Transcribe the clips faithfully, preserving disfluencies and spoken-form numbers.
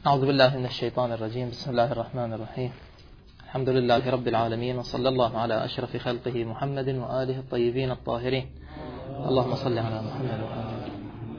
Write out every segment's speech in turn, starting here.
أعوذ بالله من الشيطان الرجيم. بسم الله الرحمن الرحيم. الحمد لله رب العالمين، وصلى الله على أشرف خلقه محمد وآله الطيبين الطاهرين. اللهم صل على محمد وآله.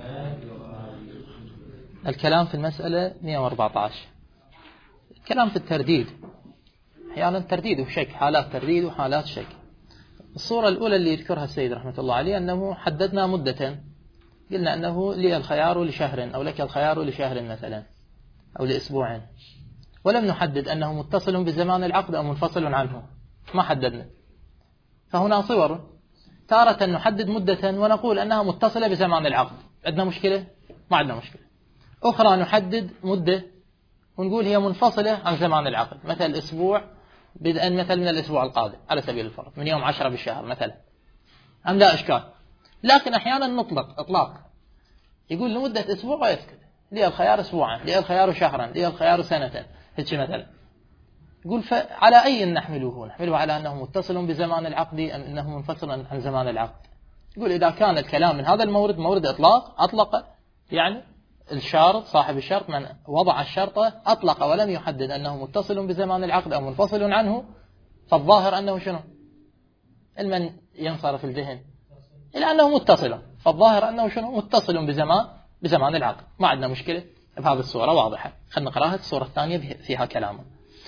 الكلام في المسألة مئة وأربعة عشر. الكلام في الترديد. أحيانا ترديد وشك، حالات ترديد وحالات شك. الصورة الأولى اللي يذكرها السيد رحمة الله عليه أنه حددنا مدة، قلنا أنه لي الخيار لشهر أو لك الخيار لشهر مثلا أو لأسبوع، ولم نحدد أنه متصل بزمان العقد أو منفصل عنه، ما حددنا. فهنا صور، تارة نحدد مدة ونقول أنها متصلة بزمان العقد، عندنا مشكلة؟ ما عندنا مشكلة. أخرى نحدد مدة ونقول هي منفصلة عن زمان العقد، مثل أسبوع بدءا مثل من الأسبوع القادم على سبيل الفرض، من يوم عشرة بالشهر مثلا، أم لا إشكال. لكن أحيانا نطلق إطلاق، يقول لمدة أسبوع ويسكت، لي الخيار أسبوعا، لي الخيار شهرا، لي الخيار سنة، هيك مثلا. يقول فعلى أي نحمله؟ نحمله على أنه متصل بزمان العقد أم أنه منفصل عن زمان العقد؟ يقول إذا كان الكلام من هذا المورد مورد إطلاق، أطلق يعني الشارط صاحب الشرط من وضع الشرط أطلق ولم يحدد أنه متصل بزمان العقد أو منفصل عنه، فالظاهر أنه شنو؟ المن ينصرف الذهن إلى أنه متصل، فالظاهر أنه شنو؟ متصل بزمان بزمان العقد. ما عندنا مشكلة بهذه الصورة واضحة. خلنا نقراها. الصورة الثانية فيها كلام.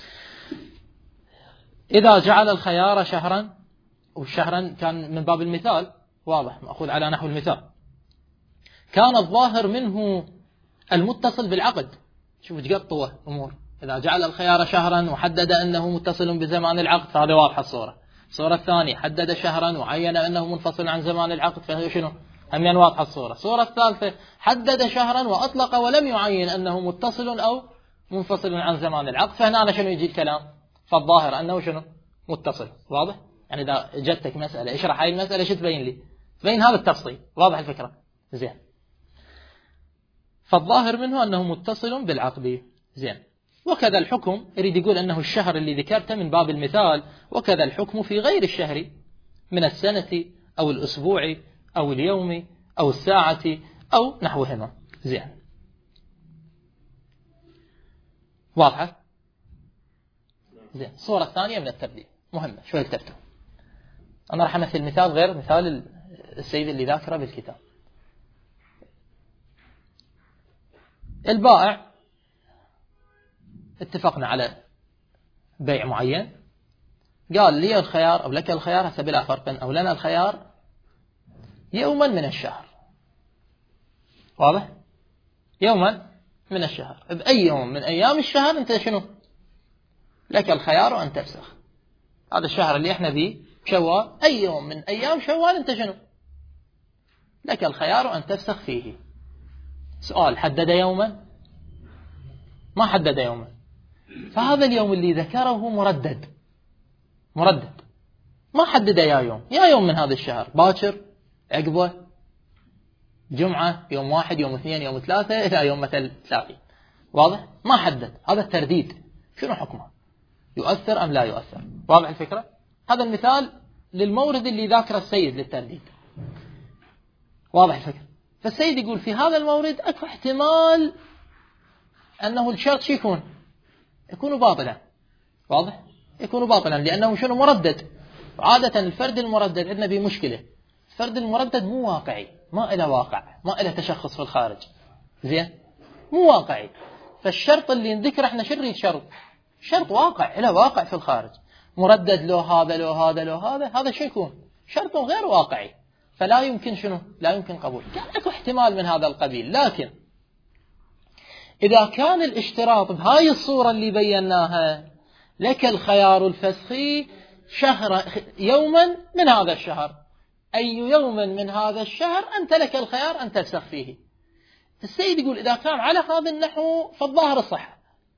إذا جعل الخيار شهرا، والشهرا كان من باب المثال واضح، مأخوذ على نحو المثال، كان الظاهر منه المتصل بالعقد. شوفوا تقطوا أمور. إذا جعل الخيار شهرا وحدد أنه متصل بزمان العقد فهذا واضحة الصورة. الصورة الثانية حدد شهرا وعين أنه منفصل عن زمان العقد فهي شنو؟ همين واضحة الصورة. الصورة الثالثة حدد شهرا وأطلق ولم يعين أنه متصل أو منفصل عن زمان العقد، فهنا أنا شنو يجي الكلام؟ فالظاهر أنه شنو؟ متصل. واضح؟ يعني إذا جدتك مسألة اشرح هاي المسألة شو تبين لي؟ تبين هذا التفصيل. واضح الفكرة؟ زين. فالظاهر منه أنه متصل بالعقد. زين. وكذا الحكم، يريد يقول أنه الشهر اللي ذكرته من باب المثال، وكذا الحكم في غير الشهر من السنة أو الأسبوع أو اليوم أو الساعة أو نحوهما. زين. واضحة؟ زين. الصورة الثانية من التبديل مهمة، شوي التفتوا. أنا راح أمثل مثال غير مثال السيد اللي ذاكره بالكتاب. البائع اتفقنا على بيع معين، قال لي الخيار أو لك الخيار هسه بلا فرق، أو لنا الخيار يوما من الشهر. واضح؟ يوما من الشهر، بأي يوم من أيام الشهر أنت شنو؟ لك الخيار أن تفسخ. هذا الشهر اللي احنا فيه شوال، أي يوم من أيام شوال أنت شنو؟ لك الخيار أن تفسخ فيه. سؤال، حدد يوما؟ ما حدد يوما. فهذا اليوم اللي ذكره مردد مردد ما حدد يا يوم، يا يوم من هذا الشهر، باكر، عقبه، جمعة، يوم واحد، يوم اثنين، يوم ثلاثة، إلى يوم مثل ثلاثين. واضح؟ ما حدد. هذا الترديد شنو حكمه؟ يؤثر أم لا يؤثر؟ واضح الفكرة؟ هذا المثال للمورد اللي ذاكر السيد للترديد. واضح الفكرة؟ فالسيد يقول في هذا المورد أكو احتمال أنه الشرط شو يكون؟ يكون باطلا. واضح؟ يكون باطلا لأنه شنو؟ مردد. عادة الفرد المردد عندنا به مشكلة. الفرد المردد مو واقعي، ما إله واقع، ما إله تشخص في الخارج. زين؟ مو واقعي. فالشرط اللي نذكر احنا شو نريد؟ شرط شرط واقع، إله واقع في الخارج. مردد لو هذا لو هذا لو هذا، هذا شو يكون؟ شرط غير واقعي، فلا يمكن شنو؟ لا يمكن قبول. كان اكو احتمال من هذا القبيل. لكن إذا كان الاشتراط بهاي الصورة اللي بيناها، لك الخيار الفسخي شهر يوما من هذا الشهر، أي يوم من هذا الشهر أنت لك الخيار أن تفسخ فيه. السيد يقول إذا كان على هذا النحو فالظاهر الصحة.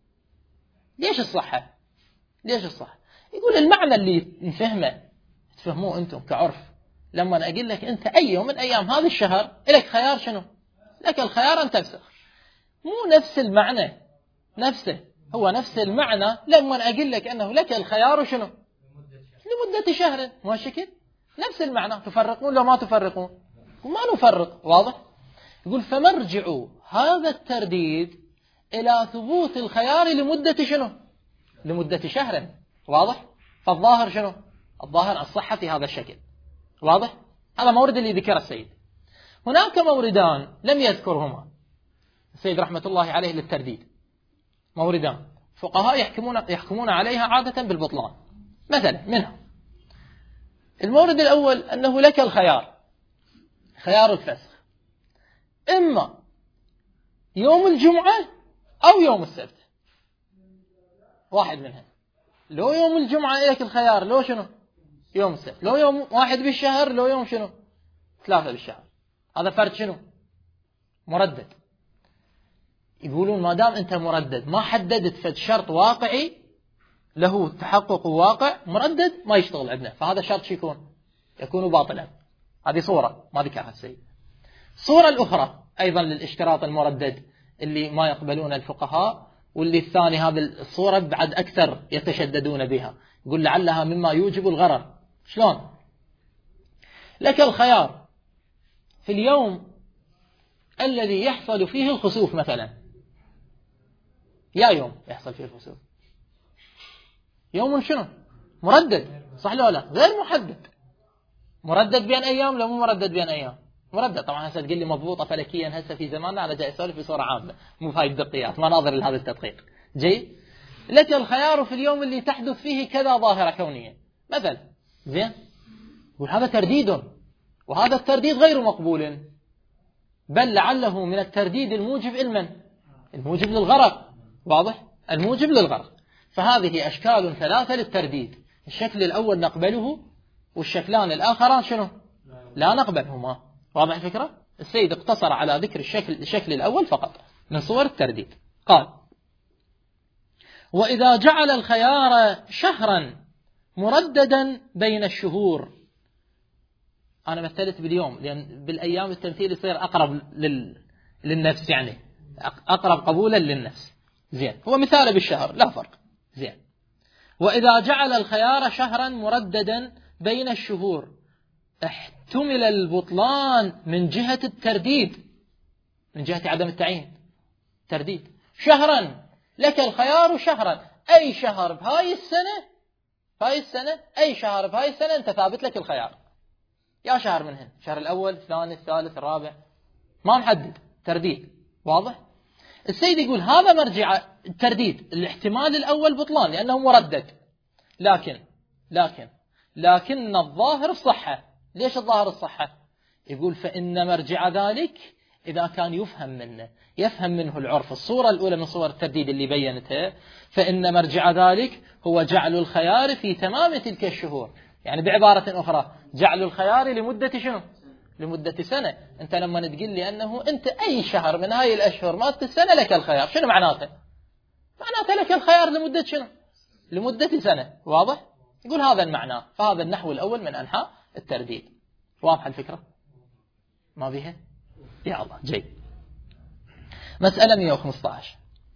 ليش الصحة؟ ليش الصحة؟ يقول المعنى اللي نفهمه تفهموه أنتم كعرف، لما أنا أقول لك أنت أي يوم من أيام هذا الشهر لك خيار شنو؟ لك الخيار أن تفسخ. مو نفس المعنى نفسه، هو نفس المعنى لما أقول لك أنه لك الخيار شنو؟ لمدة شهر. ما شكل؟ نفس المعنى. تفرقون لو ما تفرقون؟ ما نفرق. واضح؟ يقول فمرجع هذا الترديد إلى ثبوت الخيار لمدة شنو؟ لمدة شهر. واضح؟ فالظاهر شنو؟ الظاهر الصحة في هذا الشكل. واضح؟ هذا مورد اللي ذكر السيد. هناك موردان لم يذكرهما السيد رحمة الله عليه للترديد، موردان فقهاء يحكمون يحكمون عليها عادة بالبطلان. مثلا منها المورد الأول أنه لك الخيار، خيار الفسخ، إما يوم الجمعة أو يوم السبت، واحد منها. لو يوم الجمعة لك الخيار، لو شنو؟ يوم السبت. لو يوم واحد بالشهر، لو يوم شنو؟ ثلاثة بالشهر. هذا فرد شنو؟ مردد. يقولون ما دام أنت مردد ما حددت فد شرط واقعي له تحقق واقع، مردد ما يشتغل عندنا، فهذا الشرط شو يكون؟ يكون باطلا. هذه صورة ما ذكرها السيد. الصورة الأخرى أيضا للاشتراط المردد اللي ما يقبلون الفقهاء، واللي الثاني هذه الصورة بعد أكثر يتشددون بها، يقول لعلها مما يوجب الغرر. شلون؟ لك الخيار في اليوم الذي يحصل فيه الخسوف مثلا، يا يوم يحصل فيه الخسوف، يوم شنو؟ مردد، صح لو لا؟ غير محدد. مردد بين أيام، لو مو مردد بين أيام؟ مردد. طبعا هسه تقول لي مضبوطة فلكيا هسه في زماننا، على جاي أسولف بصورة عامة مو فايد دقيقات، ما ناظر لهذا التدقيق. جيد؟ لك الخيار في اليوم اللي تحدث فيه كذا ظاهرة كونية مثلا. زين؟ وهذا ترديد، وهذا الترديد غير مقبول، بل لعله من الترديد الموجب المن الموجب للغرق. واضح؟ الموجب للغرق. فهذه أشكال ثلاثة للترديد. الشكل الأول نقبله، والشكلان الآخران شنو؟ لا نقبلهما. واضح الفكرة؟ السيد اقتصر على ذكر الشكل الشكل الأول فقط من صور الترديد. قال: وإذا جعل الخيار شهرا مرددا بين الشهور. أنا مثلت باليوم لأن بالأيام التمثيل يصير أقرب لل... للنفس، يعني أقرب قبولا للنفس. زين، هو مثال بالشهر لا فرق. زين، وإذا جعل الخيار شهرا مرددا بين الشهور احتمل البطلان من جهة الترديد، من جهة عدم التعيين. ترديد شهرا، لك الخيار شهرا، أي شهر بهاي السنة، بهاي السنة أي شهر بهاي السنة أنت ثابت لك الخيار، يا شهر منهن، الشهر الأول الثاني الثالث الرابع، ما محدد. ترديد. واضح؟ السيد يقول هذا مرجع الترديد، الاحتمال الأول بطلان لأنه مردد، لكن لكن لكن الظاهر الصحة. ليش الظاهر الصحة؟ يقول فإن مرجع ذلك إذا كان يفهم منه يفهم منه العرف. الصورة الأولى من صور الترديد اللي بينتها، فإن مرجع ذلك هو جعل الخيار في تمام تلك الشهور. يعني بعبارة أخرى جعل الخيار لمدة شنو؟ لمدة سنة. أنت لما تقول لي أنه أنت أي شهر من هاي الأشهر مالت السنة لك الخيار، شنو معناته؟ معناته لك الخيار لمدة شنو؟ لمدة سنة. واضح؟ يقول هذا المعنى. فهذا النحو الأول من أنحاء الترديد. واضح الفكرة؟ ما بيها؟ يا الله. جيد. مسألة مئة وخمسة عشر.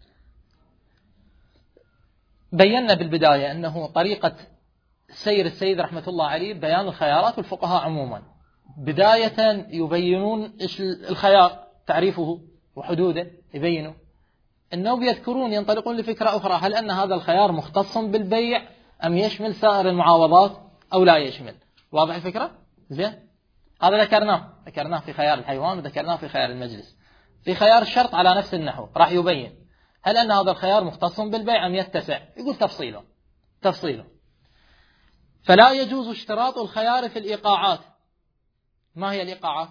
بينا بالبداية أنه طريقة سير السيد رحمة الله عليه بيان الخيارات، والفقهاء عموما بداية يبينون إيش الخيار، تعريفه وحدوده، يبينوا أنه بيذكرون ينطلقون لفكرة أخرى، هل أن هذا الخيار مختص بالبيع أم يشمل سائر المعاوضات أو لا يشمل. واضح الفكرة؟ زين، هذا ذكرناه ذكرناه في خيار الحيوان وذكرناه في خيار المجلس. في خيار الشرط على نفس النحو راح يبين هل أن هذا الخيار مختص بالبيع أم يتسع. يقول تفصيله تفصيله فلا يجوز اشتراط الخيار في الإيقاعات. ما هي الإيقاعات؟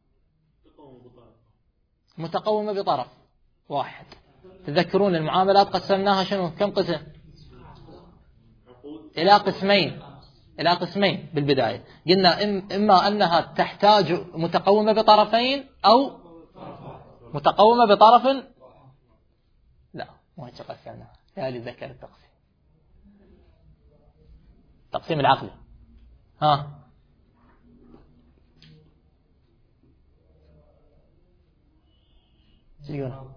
متقومة بطرف واحد. تذكرون المعاملات قسمناها شنو؟ كم قسم؟ إلى قسمين إلى قسمين بالبداية. قلنا إما أنها تحتاج متقومة بطرفين أو متقومة بطرف. لا ما هيك قسمناها، يا لي ذكر التقسيم، التقسيم العقلي. ها يقول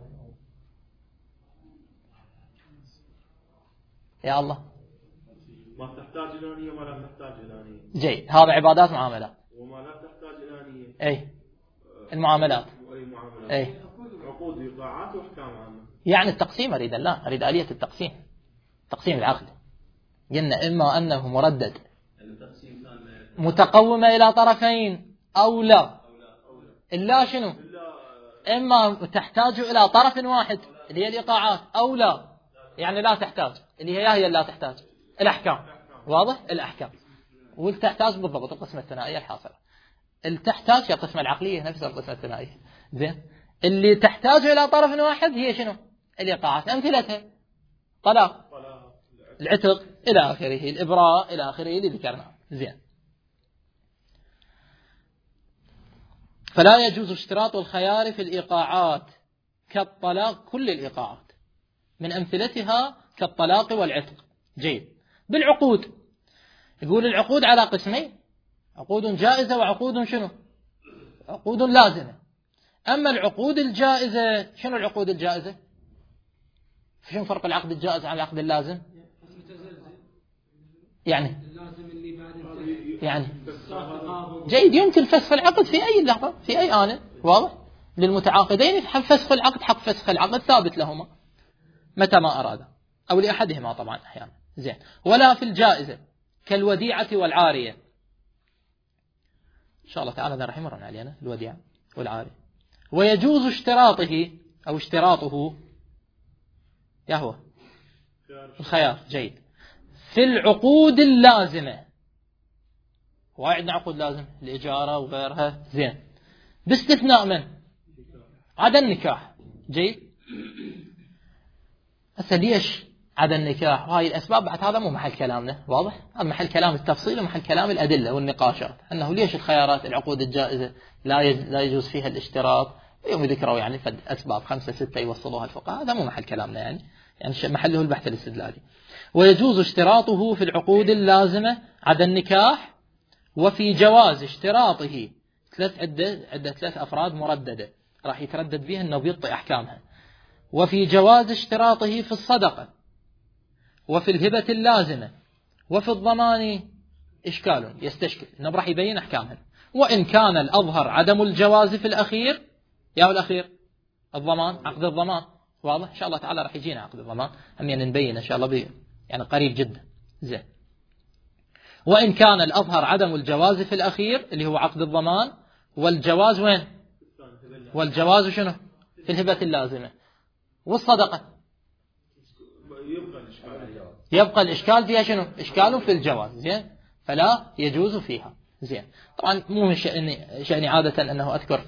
يا الله ما تحتاج إلى نية وما لا تحتاج إلى نية. جيد، هذا عبادات معاملات. وما لا تحتاج إلى نية. أي المعاملات. أي معاملات. أي عقود إيقاعات وأحكام عامة. يعني التقسيم أريد لا أريد آلية التقسيم، تقسيم العقد. قلنا إما أنه مردد متقومة إلى طرفين أو لا، إلا شنو؟ إما تحتاج إلى طرف واحد اللي هي الإيقاعات أو لا، يعني لا تحتاج اللي هي هي لا تحتاج الأحكام. واضح؟ الأحكام. والتحتاج بالضبط القسمة الثنائية الحاصلة. اللي تحتاج هي القسمة العقلية نفس القسمة الثنائية. زين. اللي تحتاج إلى طرف واحد هي شنو؟ الإيقاعات. أمثلتها طلاق، العتق إلى آخره، الإبراء إلى آخره اللي ذكرناه. زين. فلا يجوز اشتراط الخيار في الإيقاعات كالطلاق كل الإيقاعات، من أمثلتها كالطلاق والعتق. جيد. بالعقود يقول العقود على قسمين، عقود جائزة وعقود شنو؟ عقود لازمة. أما العقود الجائزة، شنو العقود الجائزة؟ شنو فرق العقد الجائز عن العقد اللازم؟ يعني يعني جيد، يمكن فسخ العقد في أي لحظة في أي آن. واضح؟ للمتعاقدين فسخ العقد، حق فسخ العقد ثابت لهما متى ما أراد، أو لأحدهما طبعا أحيانا. زين. ولا في الجائزة كالوديعة والعارية. إن شاء الله تعالى هذا راح يمرن علينا الوديعة والعارية. ويجوز اشتراطه أو اشتراطه يا هو الخيار. جيد. في العقود اللازمة، وعندنا عقود لازم الإجارة وغيرها. زين. باستثناء من؟ عدا النكاح. جيد. هسه ليش عدا النكاح؟ وهاي الأسباب بعد هذا مو محل كلامنا. واضح؟ هذا محل كلام التفصيل ومحل كلام الأدلة والنقاشات، أنه ليش الخيارات العقود الجائزة لا لا يجوز فيها الاشتراط. يوم يذكروا يعني فد أسباب خمسة ستة يوصلوها الفقهاء، هذا مو محل كلامنا يعني يعني محله البحث الاستدلالي. ويجوز اشتراطه في العقود اللازمة عدا النكاح، وفي جواز اشتراطه ثلاث عدة عدة ثلاث أفراد مرددة راح يتردد بها أنه بيطئ أحكامها. وفي جواز اشتراطه في الصدقة وفي الهبة اللازمة وفي الضمان إشكال يستشكل أنه راح يبين أحكامها. وإن كان الأظهر عدم الجواز في الأخير، يا الأخير الضمان، عقد الضمان. واضح؟ إن شاء الله تعالى راح يجينا عقد الضمان هم يعني نبين إن شاء الله بي يعني قريب جدا. زين. وإن كان الأظهر عدم الجواز في الأخير اللي هو عقد الضمان، والجواز وين؟ والجواز شنو؟ في الهبة اللازمة. والصدقة يبقى الإشكال فيها شنو؟ إشكال في الجواز. زين. فلا يجوز فيها. زين. طبعا مو من شأني شأني عادة أنه أذكر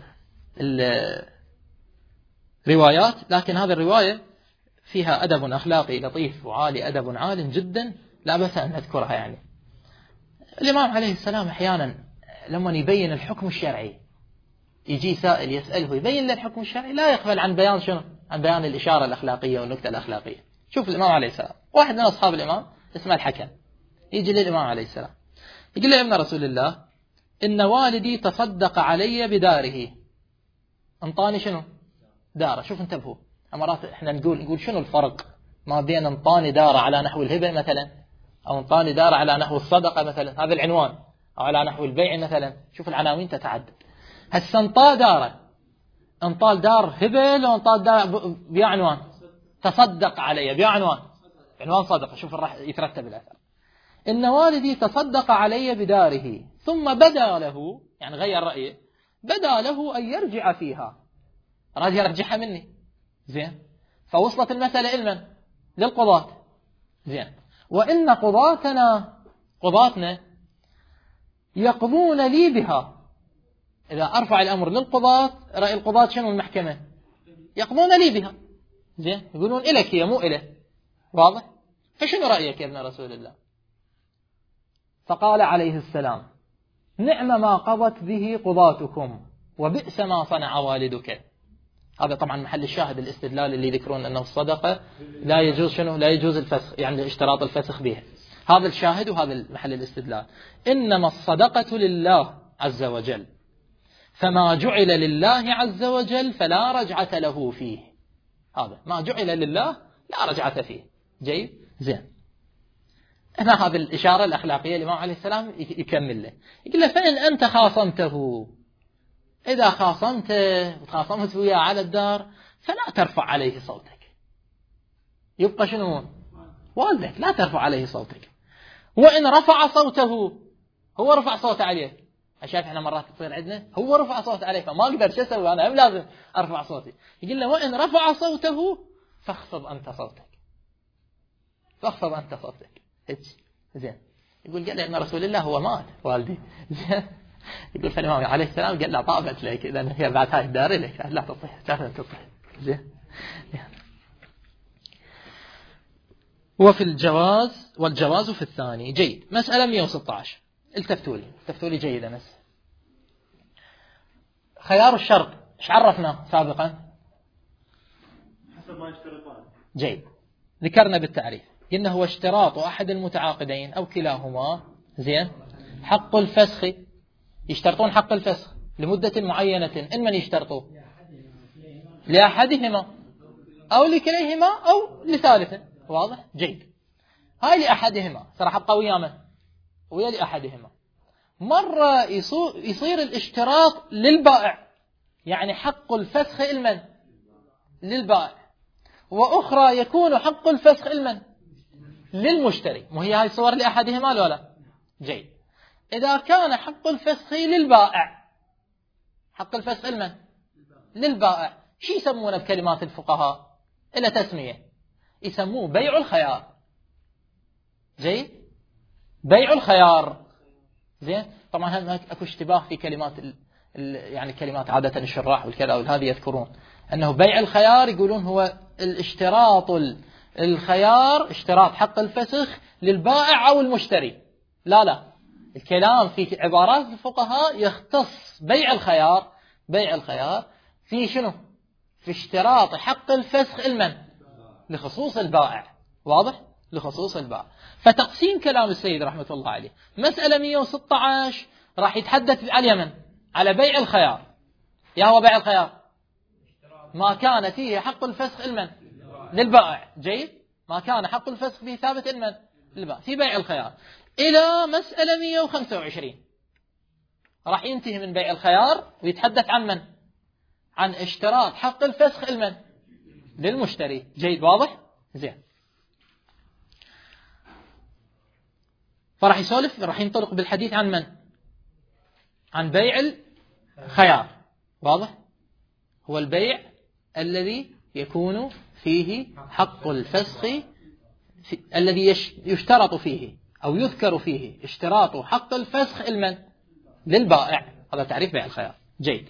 الروايات، لكن هذه الرواية فيها أدب أخلاقي لطيف وعالي، أدب عال جدا لا بأس أن نذكرها. يعني الإمام عليه السلام أحيانا لما يبين الحكم الشرعي يجي سائل يسأله يبين له الحكم الشرعي، لا يغفل عن بيان شنو؟ عن بيان الإشارة الأخلاقية والنكتة الأخلاقية. شوف الإمام عليه السلام، واحد من أصحاب الإمام اسمه الحكم يجي للإمام عليه السلام يقول له يا ابن رسول الله إن والدي تصدق علي بداره، انطاني شنو؟ داره. شوف انتبهوا، أمرات احنا نقول نقول شنو الفرق ما بين انطاني داره على نحو الهبة مثلا، أو انطاني داره على نحو الصدقة مثلا، هذا العنوان، أو على نحو البيع مثلا. شوف العناوين تتعدد. هسه انطى داره، انطال دار هبة لو انطال دار بيا عنوان تصدق علي بيا عنوان عنوان صدقة. شوف راح يترتب الأثر. إن والدي تصدق علي بداره ثم بدا له، يعني غير رأيه، بدا له أن يرجع فيها، راد يرجعها مني. زين. فوصلت المسألة إلمن؟ للقضاة. زين. وإن قضاتنا قضاتنا يقضون لي بها. إذا أرفع الأمر للقضاة، رأي القضاة شنو؟ المحكمة يقضون لي بها. زين. يقولون إلك هي مو إله. واضح؟ فشنو رأيك يا ابن رسول الله؟ فقال عليه السلام نعم ما قضت به قضاتكم وبئس ما صنع والدك. هذا طبعا محل الشاهد الاستدلال اللي يذكرون أنه الصدقة لا يجوز شنو؟ لا يجوز الفسخ، يعني اشتراط الفسخ بها. هذا الشاهد وهذا محل الاستدلال. إنما الصدقة لله عز وجل، فما جعل لله عز وجل فلا رجعة له فيه. هذا ما جعل لله لا رجعة فيه. جيد. زين. هنا هذه الإشارة الأخلاقية الإمام عليه السلام يكمل له، يقول له فإن أنت خاصمته، إذا خاصمته وتخاصمت وياه على الدار فلا ترفع عليه صوتك، يبقى شنو؟ والدك، لا ترفع عليه صوتك. وإن رفع صوته، هو رفع صوته عليه، شايف احنا مرات تصير عندنا هو رفع صوته عليه فما اقدر شو اسوي انا، هم لازم ارفع صوتي. يقول له وإن رفع صوته فاخفض انت صوتك، فاخفض انت صوتك هيك. زين. يقول قال لي ان رسول الله هو مات والدي. زين. يقول فالإمام عليه السلام قال له طابت لك، لان هي بعد هاي الدار لك لا تطيح، لا تطيح. زين. وفي الجواز، والجواز في الثاني. جيد. مسألة مئة وستة عشر، التفتوا لي التفتوا لي جيدا. بس خيار الشرط ايش عرفنا سابقا؟ حسب ما يشترطان. جيد. ذكرنا بالتعريف قلنا هو اشتراط أحد المتعاقدين أو كلاهما، زين، حق الفسخ، يشترطون حق الفسخ لمدة معينة. إن من يشترطوا؟ لأحدهما أو لكليهما أو لثالث. واضح؟ جيد. هاي لأحدهما، صراحة أبقى ويا من؟ ويا لأحدهما. مرة يصير الاشتراط للبائع، يعني حق الفسخ المن؟ للبائع. وأخرى يكون حق الفسخ المن؟ للمشتري. وهي هاي صور لأحدهما ولا لا؟ جيد. إذا كان حق الفسخ للبائع، حق الفسخ المن؟ للبائع. شو يسمونه بكلمات الفقهاء؟ إلى تسمية، يسموه بيع الخيار. جيد. بيع الخيار. زين. طبعا هم اكو اشتباه في كلمات ال ال يعني كلمات عادة الشراح والكذا وهذه يذكرون أنه بيع الخيار يقولون هو الاشتراط الخيار، اشتراط حق الفسخ للبائع أو المشتري. لا لا، الكلام في عبارات الفقهاء يختص بيع الخيار، بيع الخيار في شنو؟ في اشتراط حق الفسخ المن؟ لخصوص البائع. واضح؟ لخصوص البائع. فتقسيم كلام السيد رحمة الله عليه مسألة مئة وستة عشر راح يتحدث على اليمن على بيع الخيار. يا هو بيع الخيار ما كان فيه حق الفسخ المن؟ للبائع. جيد. ما كان حق الفسخ فيه ثابت المن؟ للبائع. في بيع الخيار إلى مسألة مئة وخمسة وعشرين راح ينتهي من بيع الخيار ويتحدث عن من؟ عن اشتراط حق الفسخ المن؟ للمشتري. جيد. واضح؟ زين. فراح يسولف، راح ينطلق بالحديث عن من؟ عن بيع الخيار. واضح؟ هو البيع الذي يكون فيه حق الفسخ، في الذي يشترط فيه أو يذكر فيه اشتراط حق الفسخ المن؟ للبائع. هذا تعريف بيع الخيار. جيد.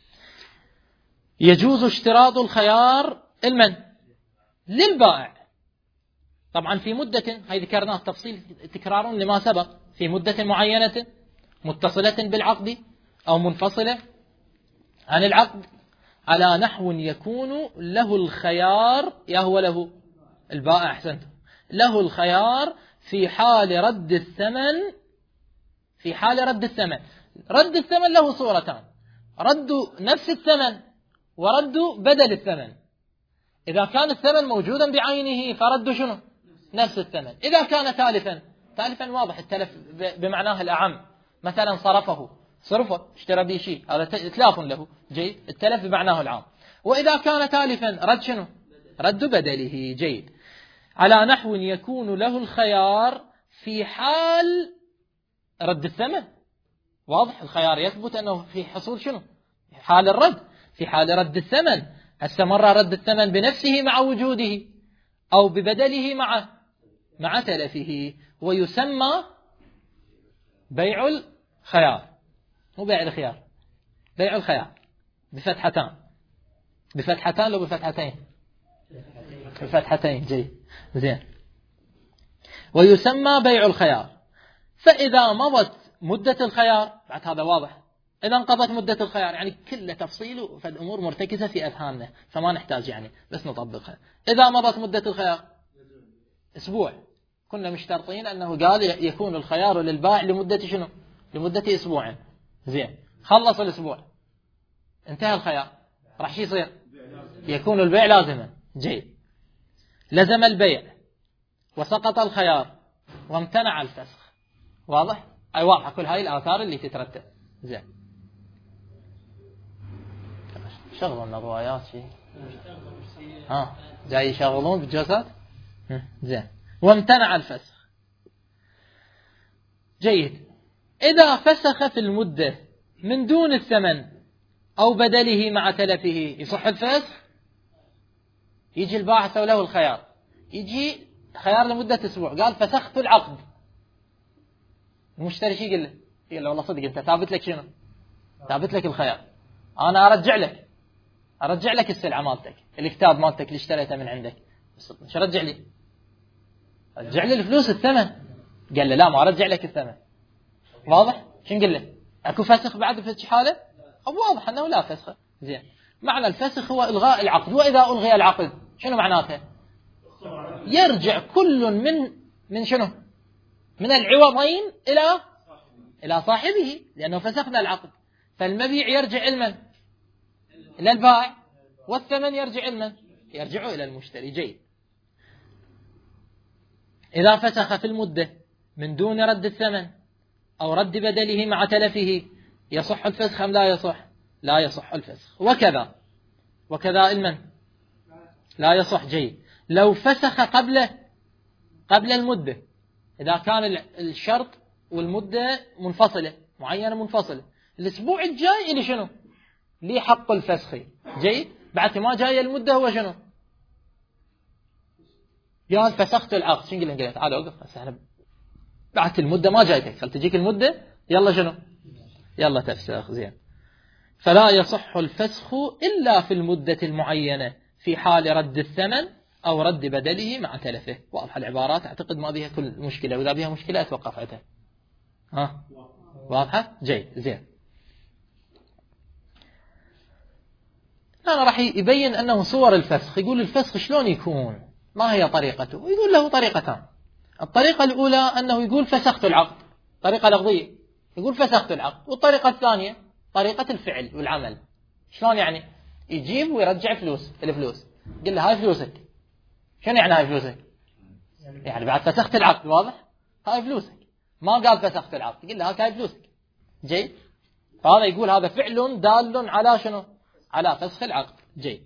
يجوز اشتراط الخيار المن؟ للبائع. طبعا في مدة، هاي ذكرناه التفصيل تكرار لما سبق، في مدة معينة متصلة بالعقد أو منفصلة عن العقد، على نحو يكون له الخيار، يا هو له البائع، أحسنت، له الخيار في حال رد الثمن. في حال رد الثمن، رد الثمن له صورتان: رد نفس الثمن ورد بدل الثمن. إذا كان الثمن موجودا بعينه فرد شنو؟ نفس الثمن. إذا كان تالفا، تالفا واضح التلف بمعناه الأعم، مثلا صرفه، صرفه اشترى به شيء، هذا إتلاف له. جيد. التلف بمعناه العام. وإذا كان تالفا رد شنو؟ رد بدله. جيد. على نحو يكون له الخيار في حال رد الثمن. واضح؟ الخيار يثبت أنه في حصول شنو؟ حال الرد. في حال رد الثمن، استمر رد الثمن بنفسه مع وجوده أو ببدله مع مع تلفه، ويسمى بيع الخيار. مو بيع الخيار، بيع الخيار بفتحتان. بفتحتان لو بفتحتين؟ بفتحتين. جيد. زين. ويسمى بيع الخيار. فإذا مضت مدة الخيار، بعد هذا واضح، إذا انقضت مدة الخيار يعني كل تفصيل فالأمور مرتكزة في أذهاننا فما نحتاج يعني بس نطبقها. إذا مضت مدة الخيار أسبوع، كنا مشترطين أنه قال يكون الخيار للبائع لمدة شنو؟ لمدة أسبوع. زين. خلص الأسبوع، انتهى الخيار، راح شي يصير؟ يكون البيع لازما. جيد. لزم البيع وسقط الخيار وامتنع الفسخ. واضح؟ أي واضحة كل هاي الآثار اللي تترتب. زين. شغلنا الروايات شيء ها جاي يشغلون بالجوازات زين. وامتنع الفسخ. جيد. إذا فسخ في المدة من دون الثمن أو بدله مع تلفه يصح الفسخ؟ يجي البائع سوى له الخيار، يجي خيار لمدة أسبوع، قال فسخت العقد. المشتري شي يقول له؟ يقول له والله صدق أنت ثابت لك شنو؟ ثابت لك الخيار، أنا أرجع لك أرجع لك السلعة مالتك، الكتاب مالتك اللي اشتريته من عندك، بس مش رجع لي، رجع لي الفلوس الثمن. قال له لا ما أرجع لك الثمن. واضح؟ شو نقول له؟ أكو فسخ بعد في حالة؟ أو واضح أنه لا فسخ. زين. معنى الفسخ هو إلغاء العقد. وإذا ألغي العقد شنو معناته؟ يرجع كل من من شنو؟ من العوضين إلى إلى صاحبه، لأنه فسخنا العقد. فالمبيع يرجع إلى إلى البائع، والثمن يرجع إلى يرجع إلى المشتري. جيد. إذا فسخ في المدة من دون رد الثمن أو رد بدله مع تلفه يصح الفسخ أم لا يصح؟ لا يصح الفسخ. وكذا وكذا المن لا يصح. جيد. لو فسخ قبل قبل المدة، إذا كان الشرط والمدة منفصلة معينة منفصلة، الأسبوع الجاي إلي شنو؟ لي حق الفسخ. جيد. بعد ما جاي المدة هو شنو؟ قال فسخت العقد. شنو قلنا؟ قلت تعال اوقف هسه احنا بعد المدة ما جايتك، خل تجيك المدة يلا شنو؟ يلا تفسخ. زين. فلا يصح الفسخ إلا في المدة المعينة في حال رد الثمن أو رد بدله مع تلفه. واضحة العبارات، أعتقد ما بيها كل مشكلة، وإذا بيها مشكلة أتوقف عندها. ها واضحة؟ جيد. زين. أنا راح يبين أنه صور الفسخ. يقول الفسخ شلون يكون؟ ما هي طريقته؟ ويقول له طريقتان. الطريقة الأولى أنه يقول فسخت العقد، طريقة لفظية، يقول فسخت العقد. والطريقة الثانية طريقة الفعل والعمل. شلون يعني؟ يجيب ويرجع فلوس الفلوس، قل له هاي فلوسك. شنو يعني هاي فلوسك؟ يعني بعد فسخت العقد. واضح؟ هاي فلوسك. ما قال فسخت العقد، قل له هاي فلوسك. جيد. فهذا يقول هذا فعل دال على شنو؟ على فسخ العقد. جيد.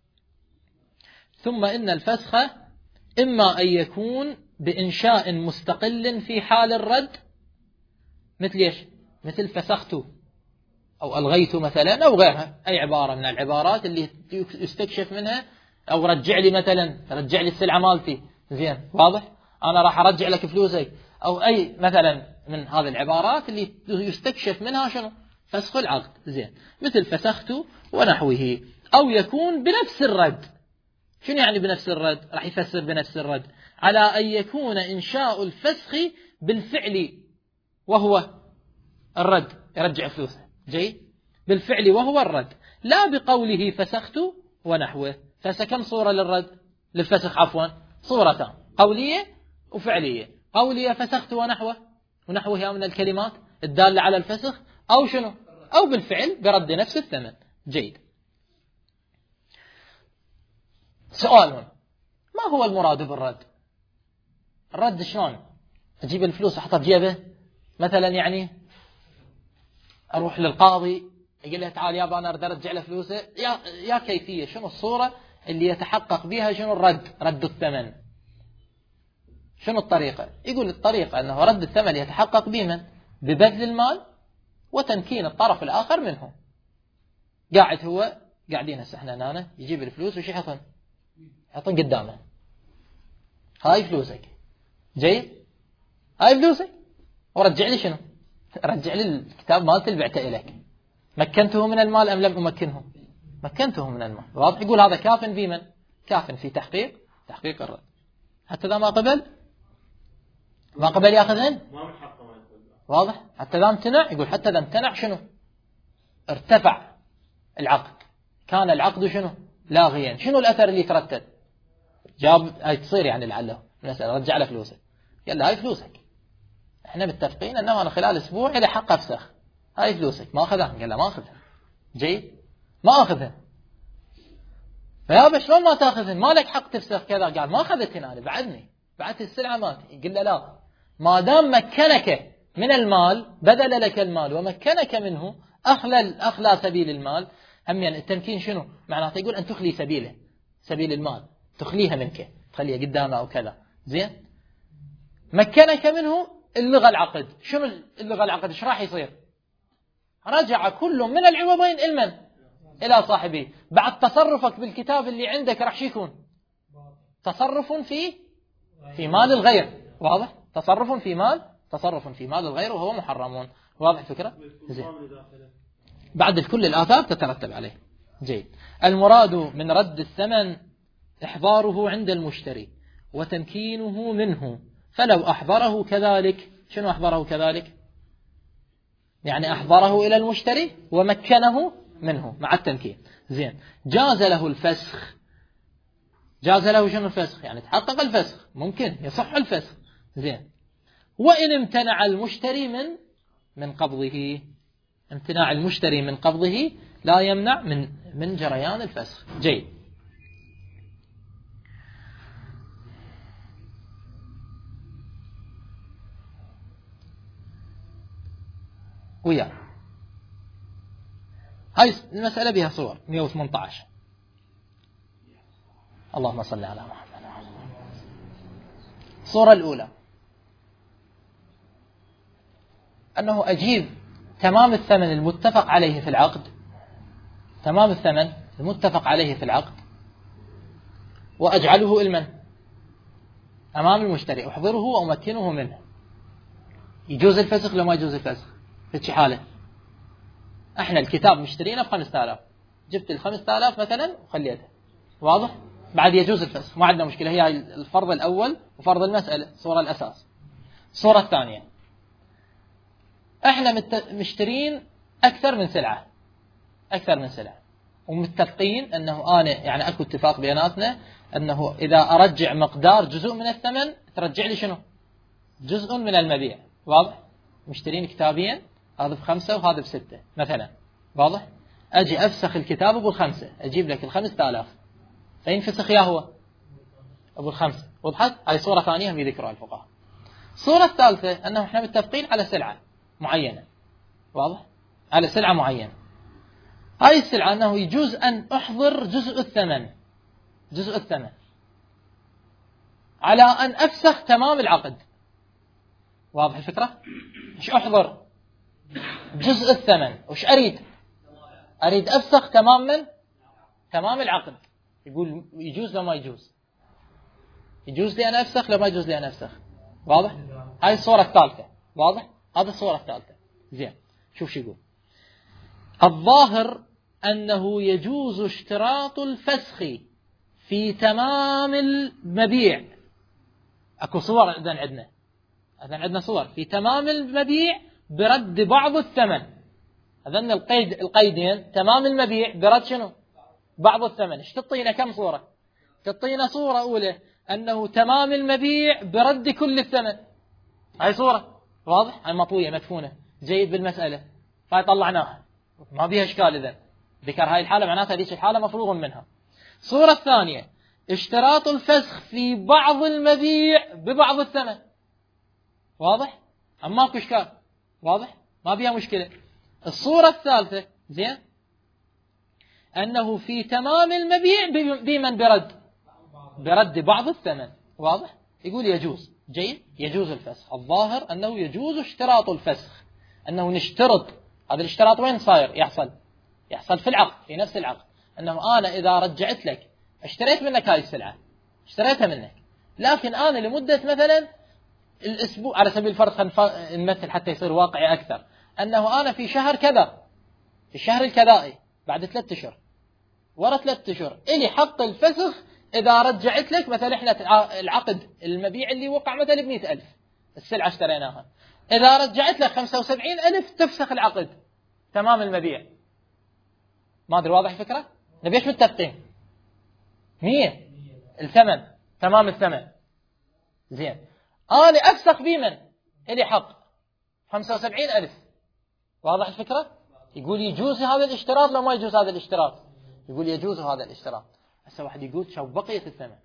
ثم إن الفسخ إما أن يكون بإنشاء مستقل في حال الرد، مثل إيش؟ مثل فسخت أو ألغيت مثلا، أو غيرها، أي عبارة من العبارات اللي يستكشف منها، أو رجع لي مثلا، رجع لي السلعة مالتي. زين. واضح؟ أنا راح أرجع لك فلوسك، أو أي مثلا من هذه العبارات اللي يستكشف منها شنو؟ فسخ العقد. زين. مثل فسخت ونحوه. أو يكون بنفس الرد. شنو يعني بنفس الرد؟ راح يفسر بنفس الرد على أن يكون إنشاء الفسخ بالفعل وهو الرد، يرجع فلوسه. جيد. بالفعل وهو الرد، لا بقوله فسخت ونحوه. فكم صورة للرد للفسخ؟ عفوا صورتان، قولية وفعلية. قولية فسخت ونحوه، ونحوها من الكلمات الدالة على الفسخ، أو شنو؟ أو بالفعل برد نفس الثمن. جيد. سؤال: ما هو المراد بالرد؟ الرد شلون؟ أجيب الفلوس أحطها بجيبه مثلا؟ يعني أروح للقاضي يقول له تعال يابا أنا أريد أرجع له فلوسه، يا يا كيفية شنو الصورة اللي يتحقق بها شنو الرد؟ رد الثمن. شنو الطريقة؟ يقول الطريقة أنه رد الثمن يتحقق بمن؟ ببذل المال وتمكين الطرف الآخر منه. قاعد هو قاعدين هسه احنا هنا، يجيب الفلوس وش يحطن؟ يحطن قدامه. هاي فلوسك. جيد. هاي فلوسك. ورجع لي شنو؟ رجع لي الكتاب مالتي اللي بعته لك. مكنته من المال أم لم أمكنه؟ مكنته من المال. واضح؟ يقول هذا كاف بمن؟ كاف في تحقيق تحقيق الرد. حتى إذا ما قبل ما قبل ياخذهن. واضح؟ حتى إذا امتنع، يقول حتى إذا امتنع شنو؟ ارتفع العقد، كان العقد شنو؟ لاغيا. شنو الأثر اللي يترتب؟ جاب هاي تصير يعني لعله نسأل رجع له فلوسك، قال له هاي فلوسك، احنا متفقين انه انا خلال اسبوع الى حق افسخ، هاي فلوسك ما اخذها. قال له ما اخذها. جيد. ما اخذها. فيا شلون ما تاخذهن؟ ما لك حق تفسخ كذا. قال ما اخذتهن انا، بعدني بعت السلعه مالتي. قال له لا، ما دام مكنك من المال، بذل لك المال ومكنك منه، اخلى اخلى سبيل المال، هم يعني التمكين شنو معناته؟ يقول أن تخلي سبيله، سبيل المال تخليها منك، تخليها قدامه أو كذا. زين، مكنك منه اللغة العقد. شنو اللغة العقد؟ ايش راح يصير؟ رجع كل من العوضين المن إلى صاحبه. بعد تصرفك بالكتاب اللي عندك راح شو يكون؟ تصرف في في مال الغير. واضح؟ تصرف في مال تصرف في مال الغير وهو محرم. واضح الفكرة؟ زين، بعد كل الآثار تترتب عليه. جيد. المراد من رد الثمن إحضاره عند المشتري وتمكينه منه، فلو أحضره كذلك. شنو أحضره كذلك؟ يعني أحضره إلى المشتري ومكنه منه مع التمكين. زين، جاز له الفسخ. جاز له شنو الفسخ؟ يعني تحقق الفسخ، ممكن يصح الفسخ. زين، وإن امتنع المشتري من من قبضه. امتناع المشتري من قبضه لا يمنع من من جريان الفسخ. جيد. ويا هاي المسألة بها صور مئة وثمانية عشر. اللهم صل على محمد. الصورة الأولى أنه أجيب تمام الثمن المتفق عليه في العقد، تمام الثمن المتفق عليه في العقد، وأجعله إلمن أمام المشتري، أحضره وأمكنه منه. يجوز الفسخ لو ما يجوز الفسخ؟ في حالة احنا الكتاب مشترينه بخمسة آلاف، جبت الخمسة آلاف مثلا وخليته. واضح؟ بعد يجوز الفسخ، ما عندنا مشكلة. هي الفرض الأول وفرض المسألة، صورة الأساس. الصورة الثانية، احنا مشترين أكثر من سلعة، أكثر من سلعة، ومتفقين أنه أنا يعني أكو اتفاق بيناتنا أنه إذا أرجع مقدار جزء من الثمن ترجع لي شنو؟ جزء من المبيع. واضح؟ مشترين كتابين، هذا بخمسة وهذا بستة مثلا. واضح؟ أجي أفسخ الكتاب أبو الخمسة، أجيب لك الخمسة آلاف، فينفسخ يا هو أبو الخمسة. وضحت؟ هاي صورة ثانية هم يذكرها الفقهاء. الصورة الثالثة أنه إحنا متفقين على سلعة معينة. واضح؟ على سلعة معينة. هاي السلعة أنه يجوز أن أحضر جزء الثمن، جزء الثمن على أن أفسخ تمام العقد. واضح الفكرة؟ إيش أحضر؟ جزء الثمن. وش أريد؟ أريد أفسخ تماما تمام العقد. يقول يجوز لو ما يجوز؟ يجوز لي أنا أفسخ لو ما يجوز لي أنا أفسخ. واضح؟ هاي الصورة الثالثة. واضح؟ هذا الصورة الثالثة. زين، شوف شو يقول. الظاهر أنه يجوز اشتراط الفسخ في تمام المبيع. أكو صور إذن عندنا، إذن عندنا صور في تمام المبيع برد بعض الثمن. إذن القيد القيدين تمام المبيع برد شنو؟ بعض الثمن. ايش تعطينا؟ كم صورة؟ تعطينا صورة أولى أنه تمام المبيع برد كل الثمن. هاي صورة واضح؟ هاي مطوية مدفونة جيد بالمسألة، فهاي طلعناها ما بيها إشكال. إذن ذكر هاي الحالة معناتها هذيك الحالة مفروغ منها. الصورة الثانية اشتراط الفسخ في بعض المبيع ببعض الثمن. واضح؟ أما ماكو إشكال. واضح؟ ما بيها مشكلة. الصورة الثالثة زين أنه في تمام المبيع بمن برد برد بعض الثمن. واضح؟ يقول يجوز. جيد، يجوز الفسخ. الظاهر أنه يجوز اشتراط الفسخ، أنه نشترط. هذا الاشتراط وين صاير؟ يحصل يحصل في العقد، في نفس العقد، أنه أنا إذا رجعت لك اشتريت منك هاي السلعة، اشتريتها منك، لكن أنا لمدة مثلا الأسبوع، على سبيل الفرض خلينا نمثل حتى يصير واقعي أكثر، أنه أنا في شهر كذا، في الشهر الكذائي بعد ثلاثة أشهر، ورا ثلاثة أشهر إلي حق الفسخ إذا رجعت لك مثلا إحنا العقد المبيع اللي وقع مثلا بمئة ألف، السلعة اشتريناها، إذا رجعت لك خمسة وسبعين ألف تفسخ العقد تمام المبيع. ما أدري واضح الفكرة؟ نبي إيش متفقين؟ مية الثمن تمام الثمن. زين، أنا أفسخ بمن إلي حق خمسة وسبعين ألف. واضح الفكرة؟ يقول يجوز هذا الاشتراط لو ما يجوز هذا الاشتراط؟ يقول يجوز هذا الاشتراط. هسه واحد يقول شو بقية الثمن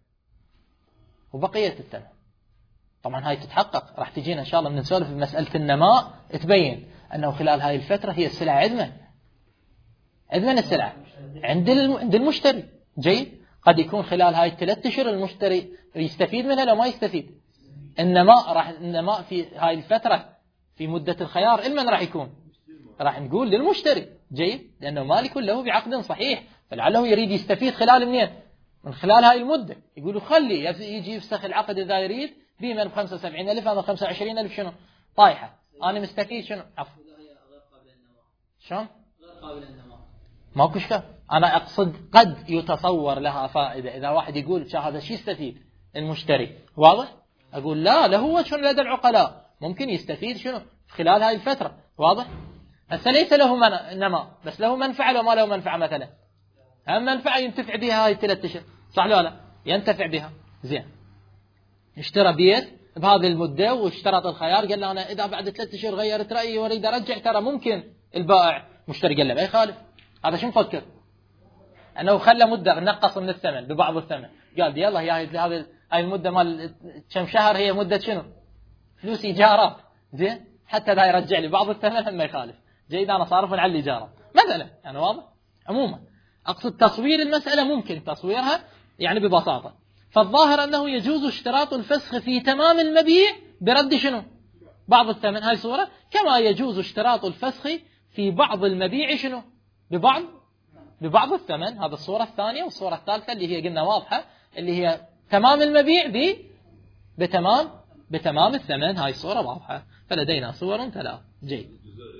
وبقية الثمن. طبعا هاي تتحقق، راح تجينا إن شاء الله من نسولف في مسألة النماء تبين أنه خلال هاي الفترة هي السلع عدمة، عند من السلعة؟ عند عند المشتري. جيد. قد يكون خلال هاي الثلاث أشهر المشتري يستفيد منها لو ما يستفيد. النماء راح النماء في هاي الفترة في مدة الخيار لمن راح يكون؟ راح نقول للمشتري. جيد. لأنه مالك له بعقد صحيح، فلعله يريد يستفيد خلال منين؟ من خلال هاي المدة. يقولوا خلي يجي يفسخ العقد إذا يريد بمن بخمسة وسبعين ألف أو خمسة وعشرين ألف شنو طايحة، أنا مستفيد شنو عفوا شلون غير قابل للنماء ماكو إشكال. أنا أقصد قد يتصور لها فائدة. إذا واحد يقول شا هذا شيء يستفيد المشتري، واضح؟ أقول لا له هو شنو لدى العقلاء ممكن يستفيد شنو خلال هاي الفترة، واضح؟ هسه ليس له نماء بس له منفعة لو ما له منفعة مثلا، هم منفعة ينتفع بها هاي الثلاث أشهر، صح لا لا؟ ينتفع بها. زين. اشترى بيت بهذه المدة واشترط الخيار، قال له أنا إذا بعد ثلاث أشهر غيرت رأيي وأريد أرجع ترى ممكن. البائع مشتري قال له ما يخالف. هذا شو مفكر؟ أنه خلى مدة نقص من الثمن ببعض الثمن، قال يلا يا هذه هاي المدة مال كم شهر هي مدة شنو؟ فلوس إيجارات. زين. حتى ذا يرجع لي بعض الثمن ما يخالف. جيد. أنا صارف على الإيجارات مثلا، يعني واضح؟ عموما أقصد تصوير المسألة ممكن تصويرها يعني ببساطة. فالظاهر أنه يجوز اشتراط الفسخ في تمام المبيع برد شنو؟ بعض الثمن. هاي صورة. كما يجوز اشتراط الفسخ في بعض المبيع شنو؟ ببعض ببعض الثمن. هذا الصورة الثانية. والصورة الثالثة اللي هي قلنا واضحة اللي هي تمام المبيع ب بتمام بتمام الثمن. هاي الصورة واضحة. فلدينا صور ثلاث. جيد.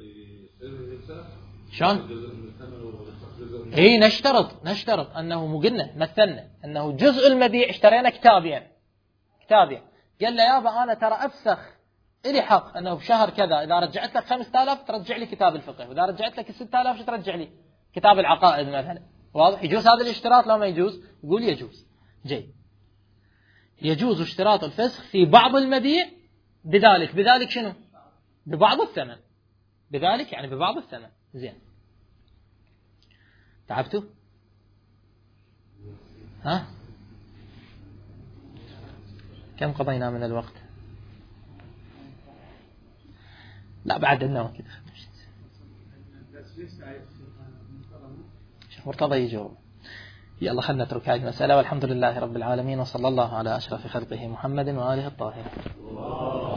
شلون؟ اي نشترط نشترط انه مقلنا مثلنا انه جزء المبيع اشترينا كتابين كتابين قال له يابا انا ترى افسخ الي حق انه بشهر كذا اذا رجعت لك خمسة آلاف ترجع لي كتاب الفقه، واذا رجعت لك ستة آلاف ترجع لي كتاب العقائد مثلا. واضح؟ يجوز هذا الاشتراط لا ما يجوز؟ يقول يجوز. جيد. يجوز اشتراط الفسخ في بعض المبيع بذلك بذلك شنو؟ ببعض الثمن. بذلك يعني ببعض الثمن. زين. تعبتوا؟ ها؟ كم قضينا من الوقت؟ لا بعد النوم كده. شيخ مرتضى يجاوب. يلا خلنا نترك هذه المسألة. والحمد لله رب العالمين، وصلى الله على أشرف خلقه محمد وآله الطاهرين.